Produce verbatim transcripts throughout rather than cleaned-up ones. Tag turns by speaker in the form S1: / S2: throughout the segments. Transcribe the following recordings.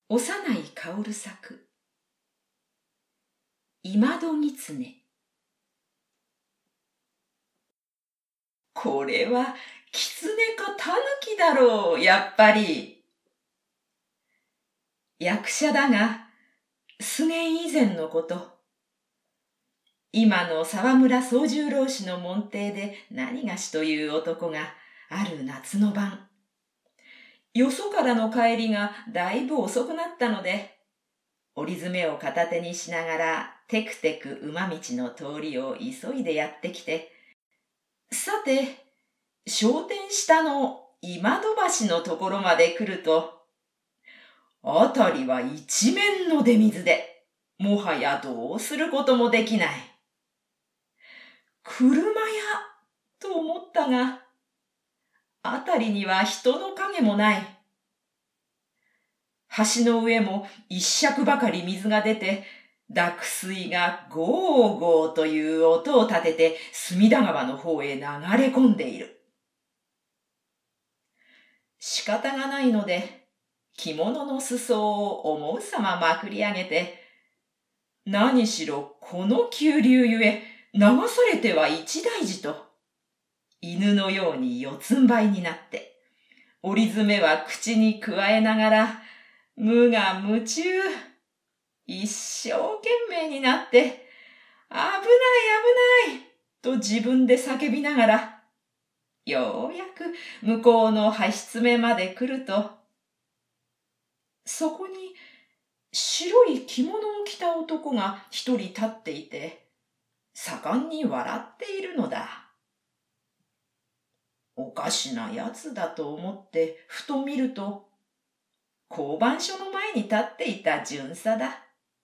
S1: 幼い薫作今戸狐。これは狐か狸だろう、やっぱり。役者だが、数年以前のこと。今の沢村宗十郎氏の門弟で何がしという男がある夏の晩、よそからの帰りがだいぶ遅くなったので、折り詰めを片手にしながらテクテク馬道の通りを急いでやってきて、さて、商店下の今戸橋のところまで来ると、あたりは一面の出水で、もはやどうすることもできない。車屋と思ったが、あたりには人の影もない。橋の上も一尺ばかり水が出て、濁水がゴーゴーという音を立てて隅田川の方へ流れ込んでいる。仕方がないので、着物の裾を思うさままくり上げて、何しろこの急流ゆえ流されては一大事と、犬のように四つん這いになって、折り詰めは口にくわえながら、無我夢中、一生懸命になって、危ない危ないと自分で叫びながら、ようやく向こうの橋爪まで来ると、そこに白い着物を着た男が一人立っていて、盛んに笑っているのだ。おかしなやつだと思ってふと見ると、交番所の前に立っていた巡査だ。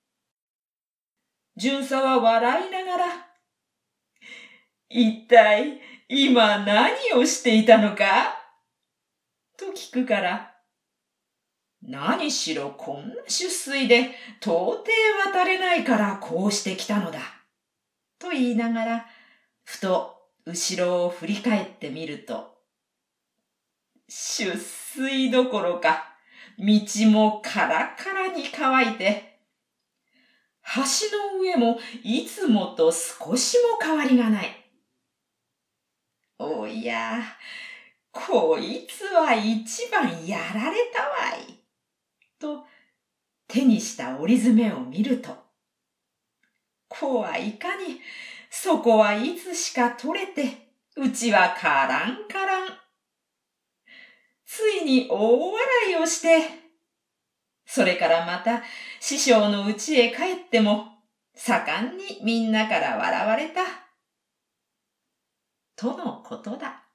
S1: 巡査は笑いながら、一体今何をしていたのかと聞くから、何しろこんな出水で到底渡れないからこうしてきたのだ。と言いながら、ふと後ろを振り返ってみると、出水どころか、道もカラカラに乾いて、橋の上もいつもと少しも変わりがない。おや、こいつは一番やられたわい。と手にした折り詰めを見ると、こはいかに、そこはいつしか取れて、うちはからんからん。ついに大笑いをして、それからまた師匠の家へ帰っても、盛んにみんなから笑われた。とのことだ。